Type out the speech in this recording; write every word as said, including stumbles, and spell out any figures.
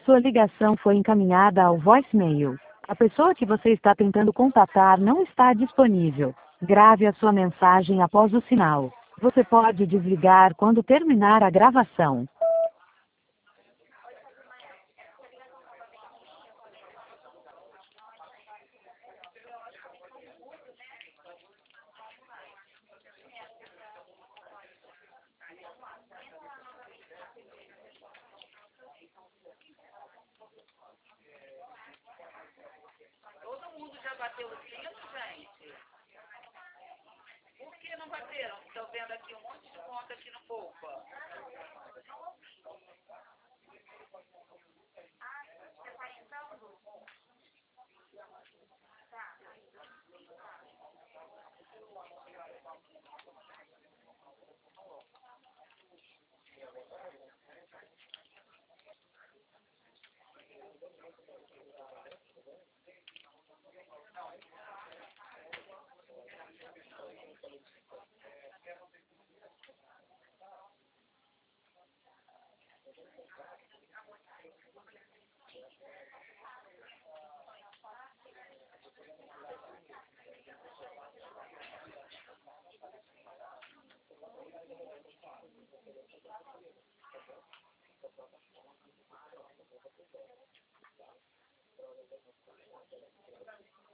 Sua ligação foi encaminhada ao voicemail. A pessoa que você está tentando contatar não está disponível. Grave a sua mensagem após o sinal. Você pode desligar quando terminar a gravação. Todo mundo já bateu o sino, gente? Por que não bateram? Estou vendo aqui um monte de conta aqui no Poupa.